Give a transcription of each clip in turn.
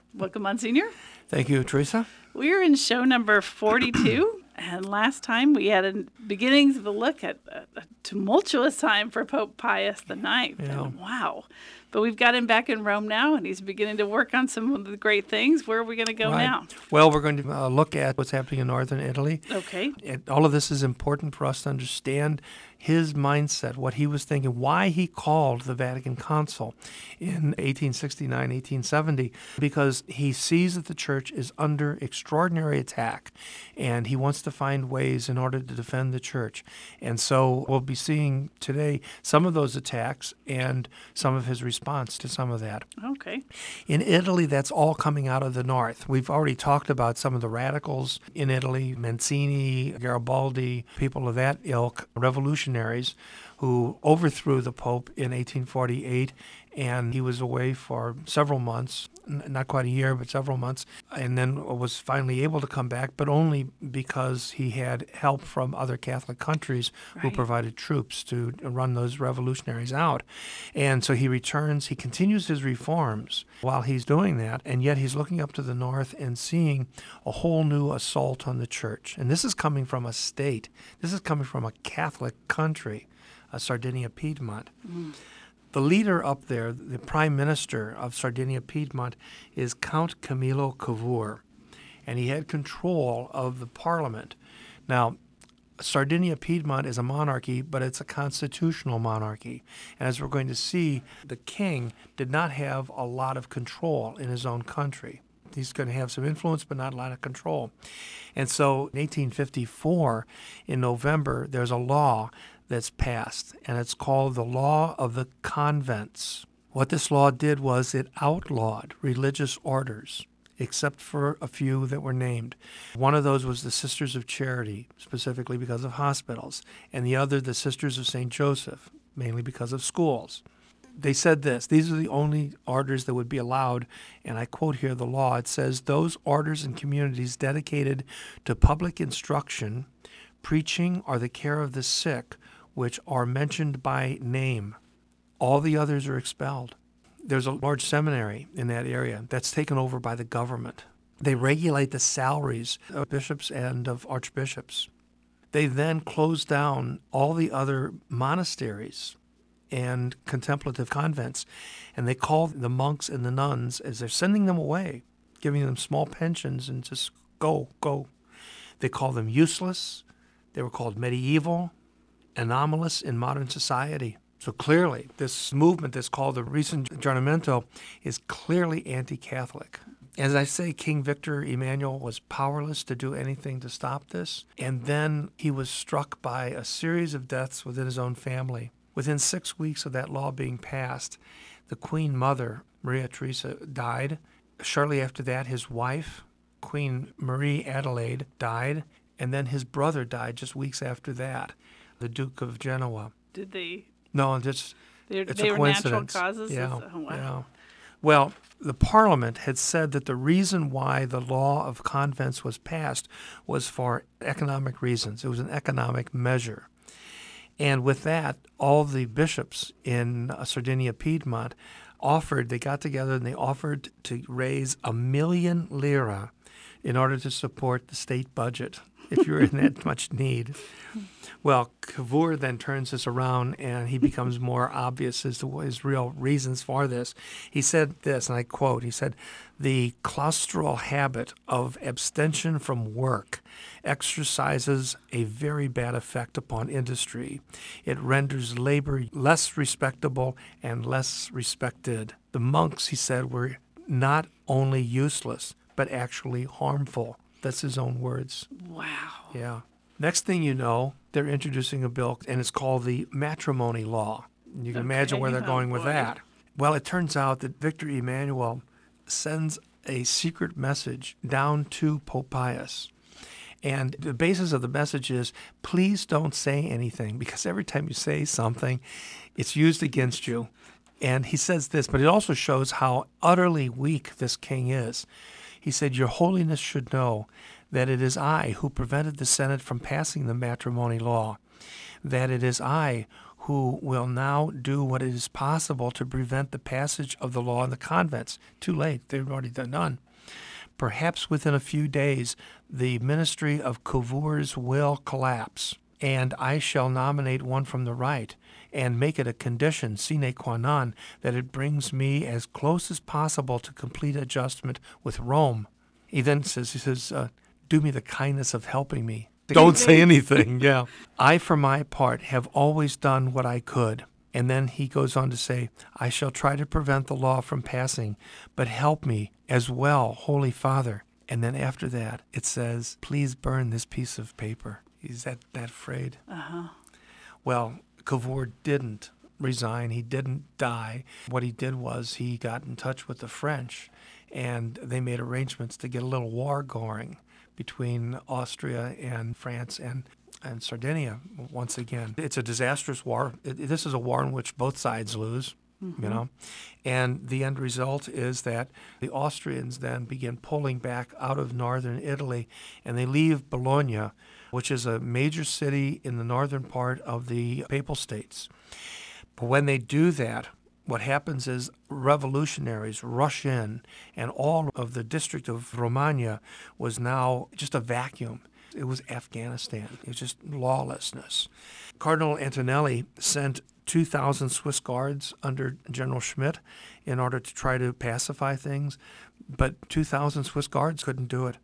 Welcome, Monsignor. Thank you, Teresa. We're in show number 42, and last time we had a beginnings of a look at a tumultuous time for Pope Pius IX. Yeah. And wow. But we've got him back in Rome now, and he's beginning to work on some of the great things. Where are we going to go now? Well, we're going to look at what's happening in northern Italy. Okay. And all of this is important for us to understand his mindset, what he was thinking, why he called the Vatican Council in 1869, 1870, because he sees that the church is under extraordinary attack, and he wants to find ways in order to defend the church. And so we'll be seeing today some of those attacks and some of his response to some of that. Okay. In Italy, that's all coming out of the north. We've already talked about some of the radicals in Italy, Mancini, Garibaldi, people of that ilk, revolutionaries who overthrew the Pope in 1848, and he was away for several months, not quite a year, but several months, and then was finally able to come back, but only because he had help from other Catholic countries who provided troops to run those revolutionaries out. And so he returns, he continues his reforms while he's doing that, and yet he's looking up to the north and seeing a whole new assault on the church. And this is coming from a state, this is coming from a Catholic country, Sardinia-Piedmont. The leader up there, the prime minister of Sardinia-Piedmont, is Count Camillo Cavour, and he had control of the parliament. Now, Sardinia-Piedmont is a monarchy, but it's a constitutional monarchy. And as we're going to see, the king did not have a lot of control in his own country. He's going to have some influence, but not a lot of control. And so in 1854, in November, there's a law that's passed, and it's called the Law of the Convents. What this law did was it outlawed religious orders, except for a few that were named. One of those was the Sisters of Charity, specifically because of hospitals, and the other, the Sisters of St. Joseph, mainly because of schools. They said this, these are the only orders that would be allowed, and I quote here the law. It says, those orders and communities dedicated to public instruction, preaching, or the care of the sick, which are mentioned by name. All the others are expelled. There's a large seminary in that area that's taken over by the government. They regulate the salaries of bishops and of archbishops. They then close down all the other monasteries and contemplative convents, and they call the monks and the nuns, as they're sending them away, giving them small pensions and just go. They call them useless. They were called medieval, anomalous in modern society. So clearly, this movement that's called the Risorgimento is clearly anti-Catholic. As I say, King Victor Emmanuel was powerless to do anything to stop this, and then he was struck by a series of deaths within his own family. Within 6 weeks of that law being passed, the Queen Mother, Maria Theresa, died. Shortly after that, his wife, Queen Marie Adelaide, died, and then his brother died just weeks after that, the Duke of Genoa. Did they? No, it's They a were natural coincidence. causes? Yeah, Oh, wow. yeah. Well, the Parliament had said that the reason why the law of convents was passed was for economic reasons. It was an economic measure. And with that, all the bishops in Sardinia-Piedmont they got together and they offered to raise 1 million lira in order to support the state budget if you're in that much need. Well, Cavour then turns this around and he becomes more obvious as to his real reasons for this. He said this, and I quote, he said, the claustral habit of abstention from work exercises a very bad effect upon industry. It renders labor less respectable and less respected. The monks, he said, were not only useless, but actually harmful. That's his own words. Wow. Yeah. Next thing you know, they're introducing a bill, and it's called the matrimony law. You can imagine where they're going with that. Well, it turns out that Victor Emmanuel sends a secret message down to Pope Pius. And the basis of the message is, please don't say anything, because every time you say something, it's used against you. And he says this, but it also shows how utterly weak this king is. He said, Your Holiness should know that it is I who prevented the Senate from passing the matrimony law, that it is I who will now do what is possible to prevent the passage of the law in the convents. Too late. They've already done. Perhaps within a few days, the ministry of Cavour's will collapse, and I shall nominate one from the right and make it a condition sine qua non that it brings me as close as possible to complete adjustment with Rome. He then says, do me the kindness of helping me. Don't say anything. Yeah. I, for my part, have always done what I could. And then he goes on to say, I shall try to prevent the law from passing, but help me as well, Holy Father. And then after that, it says, please burn this piece of paper. He's that afraid. Uh-huh. Well, Cavour didn't resign. He didn't die. What he did was he got in touch with the French, and they made arrangements to get a little war going between Austria and France and Sardinia once again. It's a disastrous war. This is a war in which both sides lose, and the end result is that the Austrians then begin pulling back out of northern Italy, and they leave Bologna, which is a major city in the northern part of the Papal States. But when they do that, what happens is revolutionaries rush in, and all of the district of Romagna was now just a vacuum. It was Afghanistan. It was just lawlessness. Cardinal Antonelli sent 2,000 Swiss guards under General Schmidt in order to try to pacify things, but 2,000 Swiss guards couldn't do it.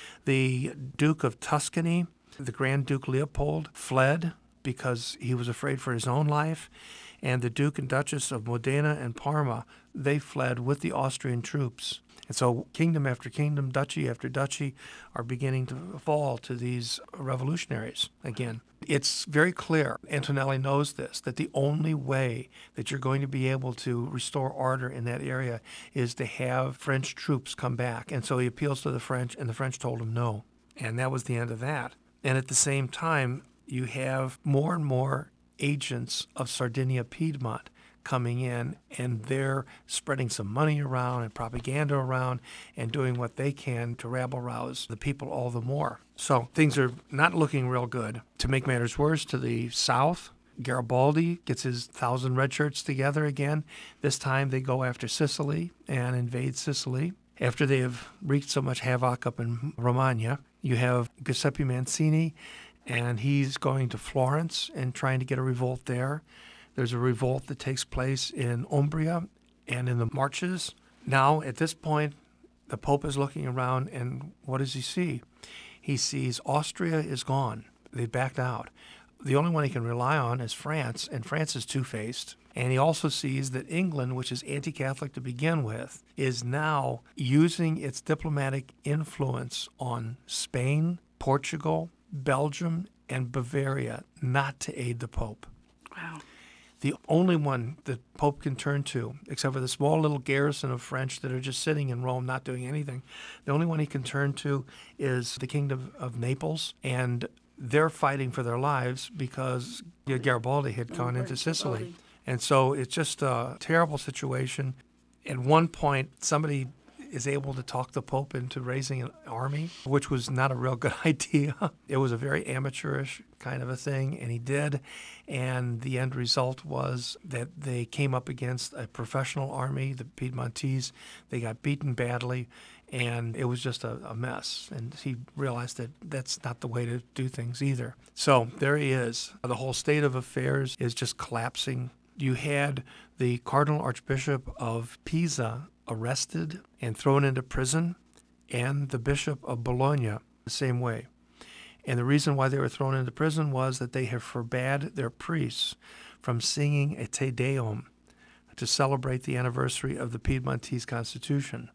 The Duke of Tuscany, the Grand Duke Leopold, fled because he was afraid for his own life, and the Duke and Duchess of Modena and Parma, they fled with the Austrian troops. And so kingdom after kingdom, duchy after duchy are beginning to fall to these revolutionaries again. It's very clear, Antonelli knows this, that the only way that you're going to be able to restore order in that area is to have French troops come back. And so he appeals to the French, and the French told him no. And that was the end of that. And at the same time, you have more and more agents of Sardinia Piedmont coming in, and they're spreading some money around and propaganda around and doing what they can to rabble-rouse the people all the more. So things are not looking real good. To make matters worse, to the south, Garibaldi gets his 1,000 red shirts together again. This time they go after Sicily and invade Sicily. After they have wreaked so much havoc up in Romagna, you have Giuseppe Mazzini, and he's going to Florence and trying to get a revolt there. There's a revolt that takes place in Umbria and in the Marches. Now, at this point, the Pope is looking around, and what does he see? He sees Austria is gone. They backed out. The only one he can rely on is France, and France is two-faced. And he also sees that England, which is anti-Catholic to begin with, is now using its diplomatic influence on Spain, Portugal, Belgium, and Bavaria not to aid the Pope. Wow. The only one the Pope can turn to, except for the small little garrison of French that are just sitting in Rome not doing anything, the only one he can turn to is the Kingdom of Naples, and they're fighting for their lives because Garibaldi had gone into Sicily. And so it's just a terrible situation. At one point, somebody is able to talk the Pope into raising an army, which was not a real good idea. It was a very amateurish kind of a thing, and he did. And the end result was that they came up against a professional army, the Piedmontese. They got beaten badly, and it was just a mess. And he realized that that's not the way to do things either. So there he is. The whole state of affairs is just collapsing. You had the Cardinal Archbishop of Pisa arrested and thrown into prison, and the Bishop of Bologna the same way. And the reason why they were thrown into prison was that they had forbade their priests from singing a Te Deum to celebrate the anniversary of the Piedmontese Constitution.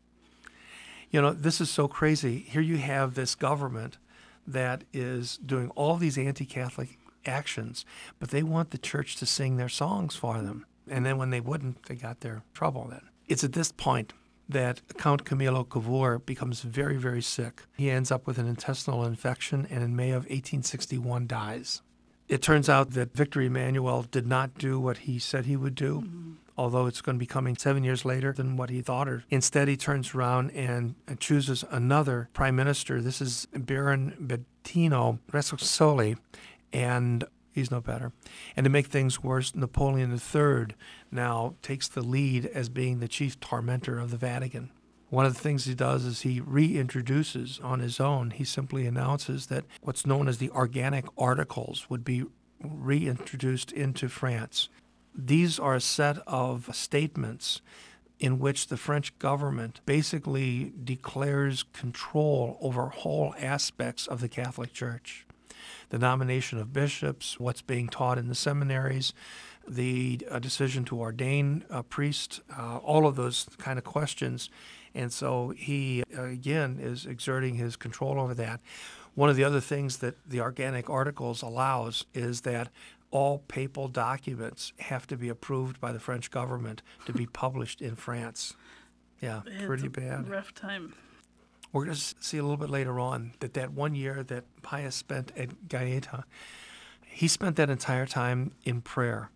You know, this is so crazy. Here you have this government that is doing all these anti-Catholic actions, but they want the church to sing their songs for them. And then when they wouldn't, they got their trouble then. It's at this point that Count Camillo Cavour becomes very, very sick. He ends up with an intestinal infection and in May of 1861 dies. It turns out that Victor Emmanuel did not do what he said he would do, although it's going to be coming 7 years later than what he thought. Instead, he turns around and chooses another prime minister. This is Baron Bettino Rexasoli, and He's no better. And to make things worse, Napoleon III now takes the lead as being the chief tormentor of the Vatican. One of the things he does is he reintroduces on his own, he simply announces that what's known as the organic articles would be reintroduced into France. These are a set of statements in which the French government basically declares control over whole aspects of the Catholic Church. The nomination of bishops, what's being taught in the seminaries, the decision to ordain a priest, all of those kind of questions. And so he, again, is exerting his control over that. One of the other things that the Organic Articles allows is that all papal documents have to be approved by the French government to be published in France. Yeah, pretty bad. Rough time. We're going to see a little bit later on that 1 year that Pius spent at Gaeta, he spent that entire time in prayer.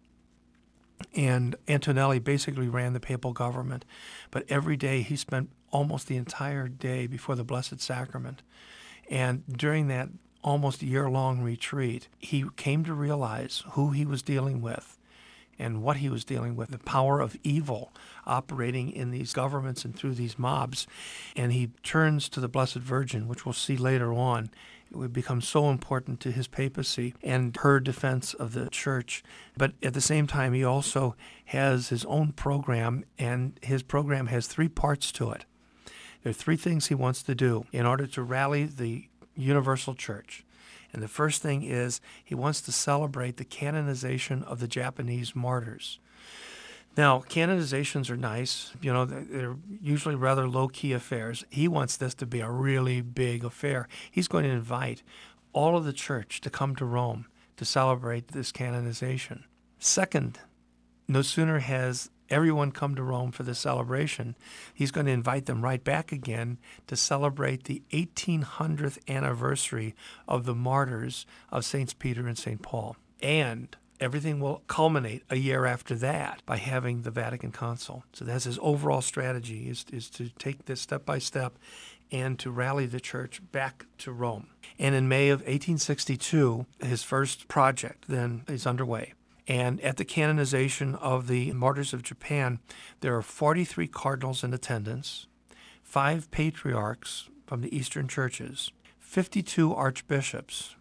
And Antonelli basically ran the papal government. But every day he spent almost the entire day before the Blessed Sacrament. And during that almost year-long retreat, he came to realize who he was dealing with and what he was dealing with, the power of evil operating in these governments and through these mobs. And he turns to the Blessed Virgin, which we'll see later on. It would become so important to his papacy and her defense of the church. But at the same time, he also has his own program, and his program has 3 parts to it. There are 3 things he wants to do in order to rally the universal church. And the first thing is he wants to celebrate the canonization of the Japanese martyrs. Now, canonizations are nice. They're usually rather low-key affairs. He wants this to be a really big affair. He's going to invite all of the church to come to Rome to celebrate this canonization. Second, no sooner has everyone come to Rome for the celebration, he's going to invite them right back again to celebrate the 1800th anniversary of the martyrs of Saints Peter and St. Paul. And everything will culminate a year after that by having the Vatican Council. So that's his overall strategy, is to take this step by step and to rally the church back to Rome. And in May of 1862, his first project then is underway. And at the canonization of the martyrs of Japan, there are 43 cardinals in attendance, 5 patriarchs from the Eastern churches, 52 archbishops,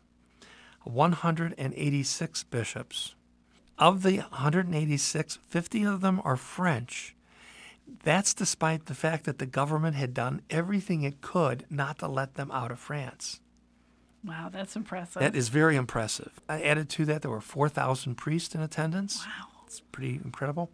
186 bishops. Of the 186, 50 of them are French. That's despite the fact that the government had done everything it could not to let them out of France. Wow, that's impressive. That is very impressive. I added to that, there were 4,000 priests in attendance. Wow. It's pretty incredible.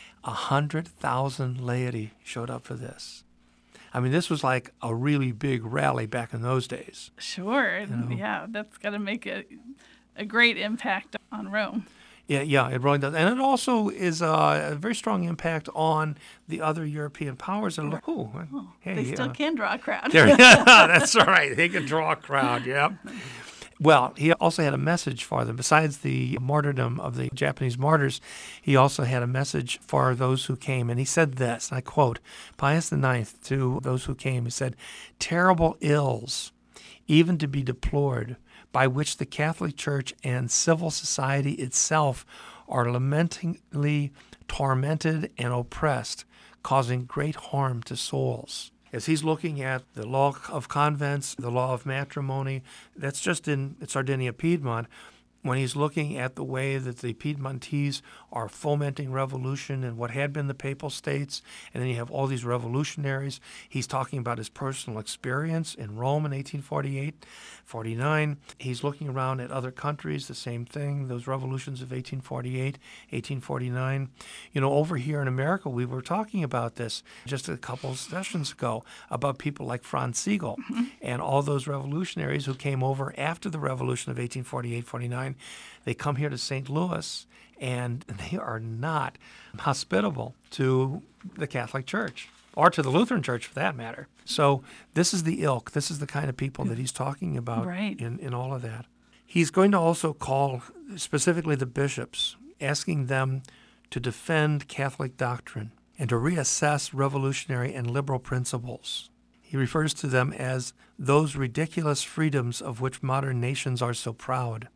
100,000 laity showed up for this. I mean, this was like a really big rally back in those days. Sure. Yeah, that's got to make a great impact on Rome. Yeah, it really does. And it also is a very strong impact on the other European powers. That look, hey, they still can draw a crowd. That's right. They can draw a crowd, yeah. Well, he also had a message for them. Besides the martyrdom of the Japanese martyrs, he also had a message for those who came. And he said this, and I quote, Pius IX to those who came, he said, "Terrible ills, even to be deplored, by which the Catholic Church and civil society itself are lamentingly tormented and oppressed, causing great harm to souls." As he's looking at the law of convents, the law of matrimony, that's just in Sardinia, Piedmont, when he's looking at the way that the Piedmontese are fomenting revolution in what had been the Papal States, and then you have all these revolutionaries. He's talking about his personal experience in Rome in 1848, 49. He's looking around at other countries, the same thing, those revolutions of 1848, 1849. Over here in America, we were talking about this just a couple of sessions ago, about people like Franz Siegel and all those revolutionaries who came over after the revolution of 1848, 49. They come here to St. Louis, and they are not hospitable to the Catholic Church, or to the Lutheran Church for that matter. So this is the ilk. This is the kind of people that he's talking about in all of that. He's going to also call specifically the bishops, asking them to defend Catholic doctrine and to reassess revolutionary and liberal principles. He refers to them as those ridiculous freedoms of which modern nations are so proud.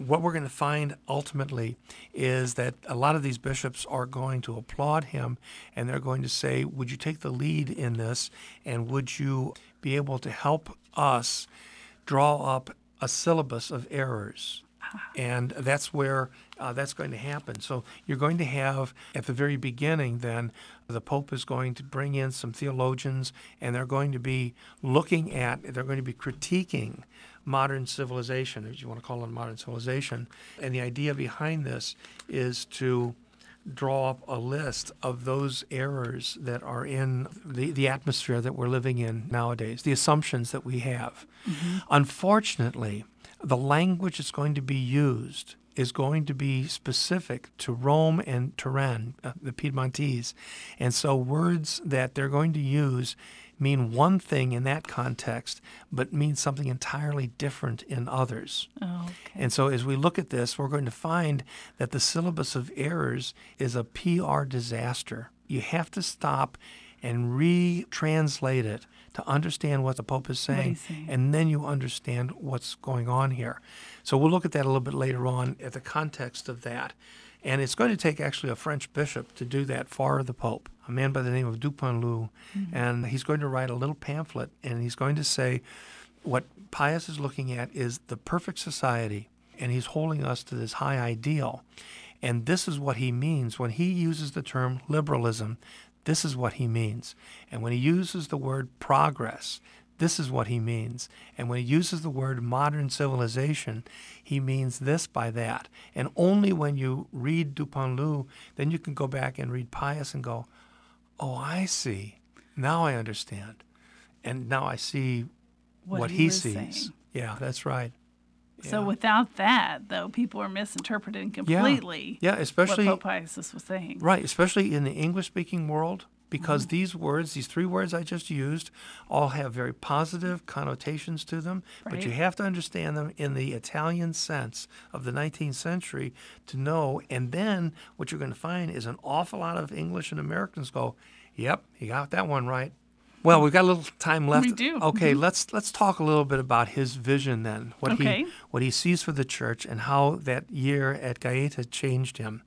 what we're going to find ultimately is that a lot of these bishops are going to applaud him, and they're going to say, would you take the lead in this, and would you be able to help us draw up a syllabus of errors? And that's where that's going to happen. So you're going to have, at the very beginning then, the Pope is going to bring in some theologians, and they're going to be they're going to be critiquing modern civilization, if you want to call it modern civilization. And the idea behind this is to draw up a list of those errors that are in the atmosphere that we're living in nowadays, the assumptions that we have. Mm-hmm. Unfortunately, the language that's going to be used is going to be specific to Rome and Turin, the Piedmontese. And so words that they're going to use mean one thing in that context, but mean something entirely different in others. Oh, okay. And so as we look at this, we're going to find that the syllabus of errors is a PR disaster. You have to stop and retranslate it to understand what the Pope is saying, and then you understand what's going on here. So we'll look at that a little bit later on at the context of that. And it's going to take actually a French bishop to do that for the Pope, a man by the name of Dupanloup. Mm-hmm. And he's going to write a little pamphlet, and he's going to say what Pius is looking at is the perfect society, and he's holding us to this high ideal. And this is what he means when he uses the term liberalism. This is what he means. And when he uses the word progress, this is what he means. And when he uses the word modern civilization, he means this by that. And only when you read Dupanloup, then you can go back and read Pius and go, oh, I see. Now I understand. And now I see what he sees. Saying. Yeah, that's right. So without that, though, people are misinterpreting completely especially what Pope Pius was saying. Right, especially in the English-speaking world, because these three words I just used, all have very positive connotations to them, right. But you have to understand them in the Italian sense of the 19th century to know, and then what you're going to find is an awful lot of English and Americans go, yep, you got that one right. Well, we've got a little time left. We do. Okay, let's talk a little bit about his vision then, what he sees for the church and how that year at Gaeta changed him.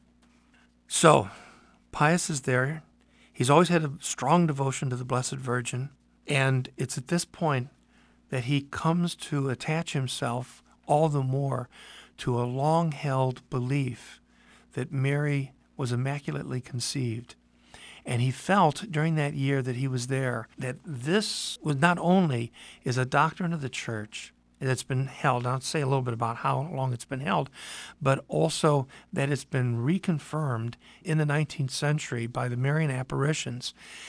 So, Pius is there. He's always had a strong devotion to the Blessed Virgin, and it's at this point that he comes to attach himself all the more to a long-held belief that Mary was immaculately conceived. And he felt during that year that he was there that this was not only is a doctrine of the church that's been held, I'll say a little bit about how long it's been held, but also that it's been reconfirmed in the 19th century by the Marian apparitions.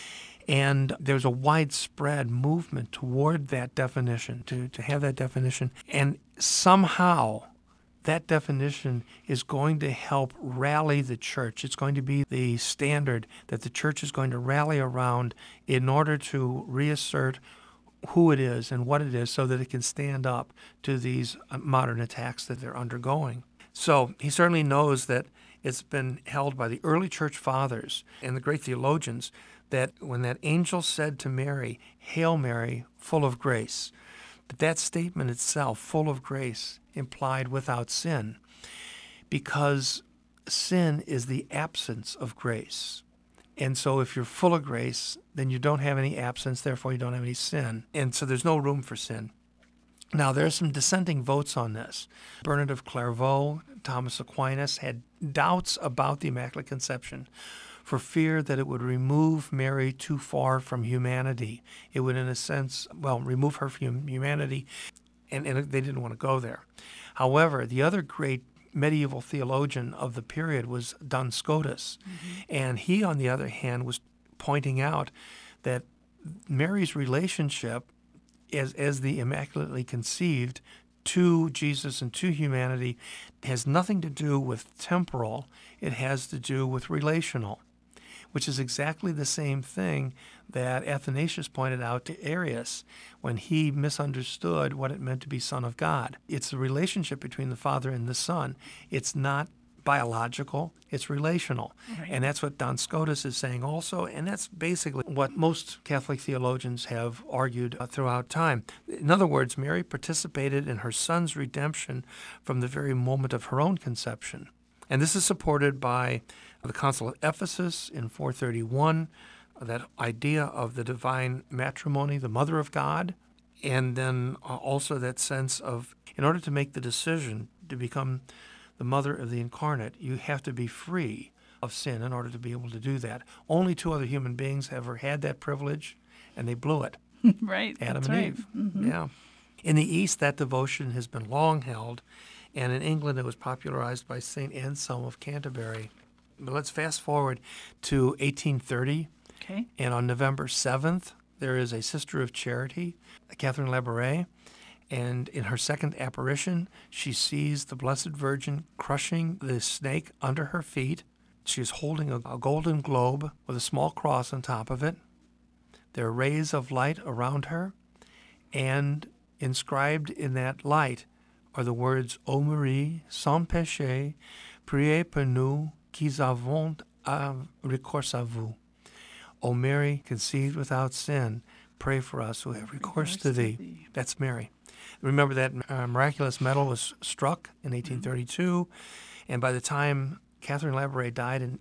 And there's a widespread movement toward that definition, to have that definition. And somehow that definition is going to help rally the church. It's going to be the standard that the church is going to rally around in order to reassert who it is and what it is so that it can stand up to these modern attacks that they're undergoing. So he certainly knows that it's been held by the early church fathers and the great theologians that when that angel said to Mary, "Hail Mary, full of grace," that statement itself, full of grace, implied without sin, because sin is the absence of grace. And so if you're full of grace, then you don't have any absence, therefore you don't have any sin. And so there's no room for sin. Now, there are some dissenting votes on this. Bernard of Clairvaux, Thomas Aquinas had doubts about the Immaculate Conception for fear that it would remove Mary too far from humanity. It would, in a sense, remove her from humanity, and they didn't want to go there. However, the other great medieval theologian of the period was Duns Scotus, and he, on the other hand, was pointing out that Mary's relationship as the Immaculately Conceived to Jesus and to humanity has nothing to do with temporal, it has to do with relational, which is exactly the same thing that Athanasius pointed out to Arius when he misunderstood what it meant to be Son of God. It's the relationship between the Father and the Son. It's not biological, it's relational. Right. And that's what Duns Scotus is saying also, and that's basically what most Catholic theologians have argued throughout time. In other words, Mary participated in her son's redemption from the very moment of her own conception. And this is supported by the Council of Ephesus in 431, that idea of the divine matrimony, the mother of God, and then also that sense of, in order to make the decision to become the mother of the incarnate, you have to be free of sin in order to be able to do that. Only two other human beings ever had that privilege, and they blew it. Right. Adam that's and right. Eve. Mm-hmm. Yeah. In the East, that devotion has been long held, and in England it was popularized by St. Anselm of Canterbury. But let's fast forward to 1830, Okay. and on November 7th, there is a Sister of Charity, Catherine Labouré, and in her second apparition, she sees the Blessed Virgin crushing the snake under her feet. She is holding a golden globe with a small cross on top of it. There are rays of light around her, and inscribed in that light are the words, Ô Marie, sans péché, priez pour nous qui avons recours à vous. O Mary, conceived without sin, pray for us who have recourse to thee. That's Mary. Remember that miraculous medal was struck in 1832, and by the time Catherine Labouré died in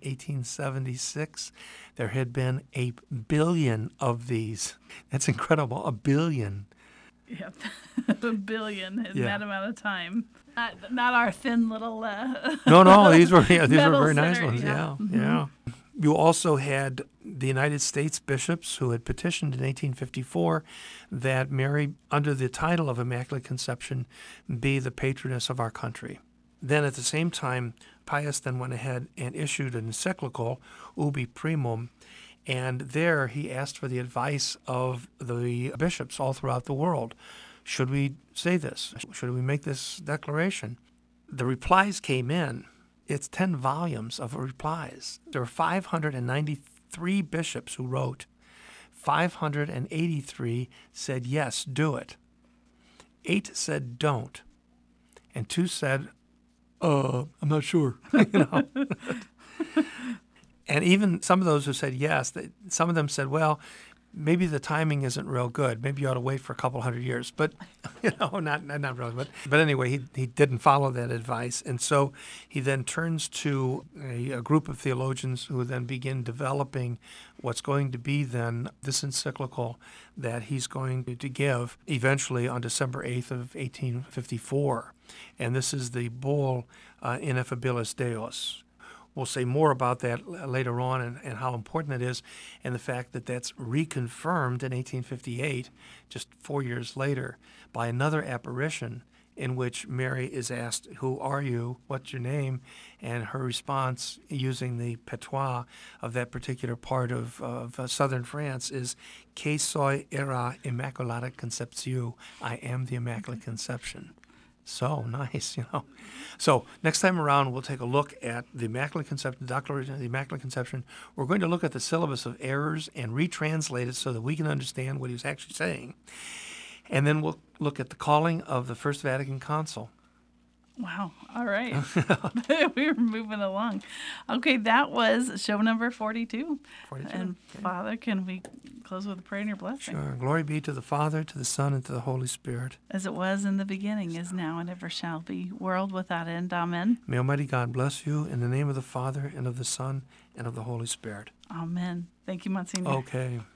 1876, there had been 1 billion of these. That's incredible, 1 billion. Yep. 1 billion in Yeah. that amount of time. Not our thin little No, these were medal very nice center, ones. yeah. Yeah. You also had the United States bishops who had petitioned in 1854 that Mary, under the title of Immaculate Conception, be the patroness of our country. Then at the same time, Pius then went ahead and issued an encyclical, Ubi Primum, and there he asked for the advice of the bishops all throughout the world. Should we say this? Should we make this declaration? The replies came in. It's 10 volumes of replies. There were 593 bishops who wrote. 583 said, yes, do it. 8 said, don't. And 2 said, I'm not sure. And even some of those who said yes, some of them said, well, maybe the timing isn't real good. Maybe you ought to wait for a couple hundred years. But, not really. But anyway, he didn't follow that advice. And so he then turns to a group of theologians who then begin developing what's going to be then this encyclical that he's going to give eventually on December 8th of 1854. And this is the bull Ineffabilis Deus. We'll say more about that later on and how important it is, and the fact that that's reconfirmed in 1858, just 4 years later, by another apparition in which Mary is asked, who are you, what's your name, and her response using the patois of that particular part of southern France is, Que soy era Immaculata Conception, I am the Immaculate Conception. So nice, So next time around, we'll take a look at the Immaculate Conception, the Declaration of the Immaculate Conception. We're going to look at the syllabus of errors and retranslate it so that we can understand what he was actually saying. And then we'll look at the calling of the First Vatican Council. Wow. All right. We were moving along. Okay, that was show number 42. 42. And Okay. Father, can we close with a prayer and your blessing? Sure. Glory be to the Father, to the Son, and to the Holy Spirit. As it was in the beginning, is now, and ever shall be, world without end. Amen. May Almighty God bless you in the name of the Father, and of the Son, and of the Holy Spirit. Amen. Thank you, Monsignor. Okay.